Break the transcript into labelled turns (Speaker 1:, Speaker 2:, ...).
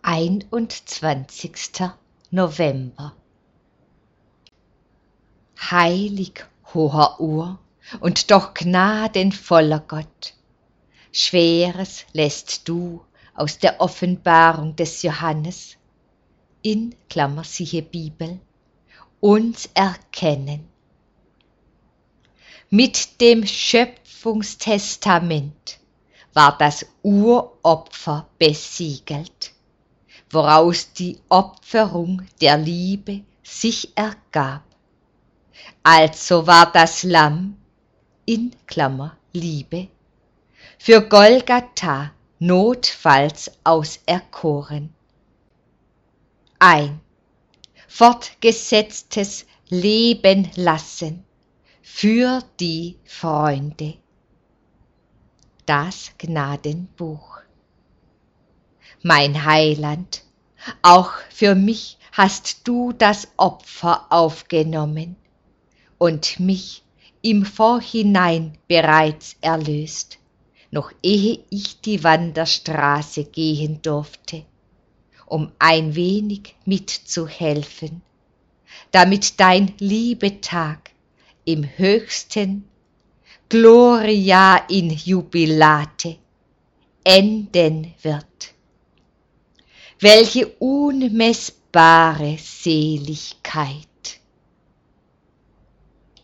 Speaker 1: 21. November. Heilig, hoher Ur und doch gnadenvoller Gott, Schweres lässt du aus der Offenbarung des Johannes, in Klammer siehe Bibel, uns erkennen. Mit dem Schöpfungstestament war das Uropfer besiegelt, woraus die Opferung der Liebe sich ergab. Also war das Lamm, in Klammer Liebe, für Golgatha notfalls auserkoren. Ein fortgesetztes Leben lassen für die Freunde. Das Gnadenbuch. Mein Heiland, auch für mich hast du das Opfer aufgenommen und mich im Vorhinein bereits erlöst, noch ehe ich die Wanderstraße gehen durfte, um ein wenig mitzuhelfen, damit dein Liebetag im höchsten Gloria in Jubilate enden wird. Welche unmessbare Seligkeit!